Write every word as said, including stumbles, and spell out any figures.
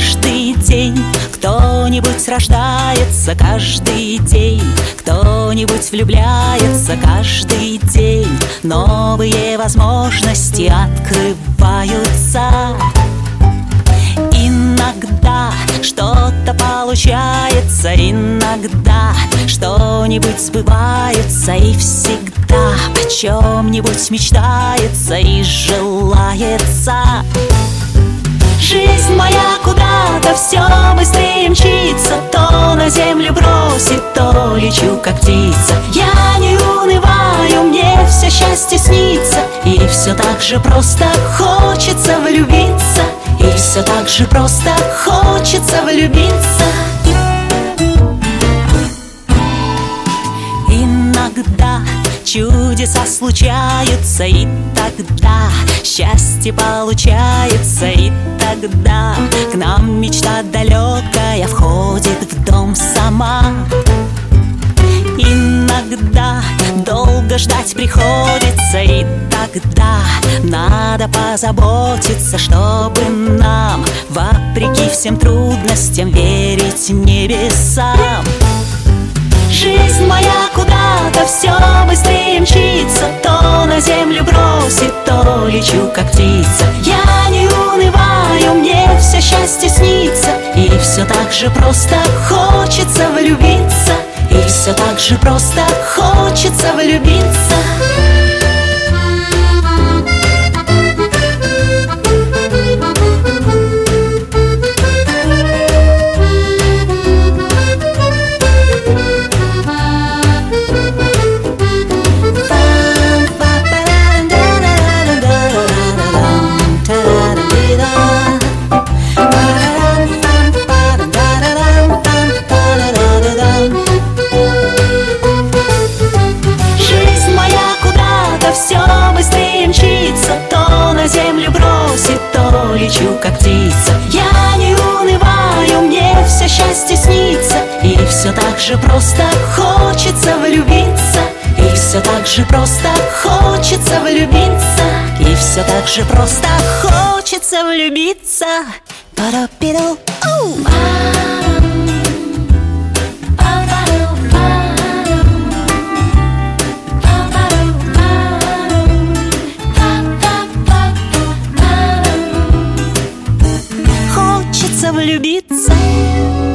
каждый день кто-нибудь рождается, каждый день кто-нибудь влюбляется, каждый день новые возможности открываются. Иногда что-то получается, иногда что-нибудь сбывается, и всегда о чем-нибудь мечтается и желается. Жизнь моя куда-то все быстрее мчится, то на землю бросит, то лечу, как птица. Я не унываю, мне все счастье снится, и все так же просто хочется влюбиться, и все так же просто хочется влюбиться. Иногда чудеса случаются, и тогда счастье получается, и тогда к нам мечта далекая входит в дом сама. Иногда долго ждать приходится, и тогда надо позаботиться, чтобы нам, вопреки всем трудностям, верить небесам. Жизнь моя куда-то все быстрее мчится, то на землю бросит, то лечу, как птица. Я не унываю, мне все счастье снится, и все так же просто хочется влюбиться, и все так же просто хочется влюбиться. Лечу, как птица. Я не унываю, мне все счастье снится, и все так же просто хочется влюбиться, и все так же просто хочется влюбиться, и все так же просто хочется влюбиться. Па-да-пи-ду. Влюбиться.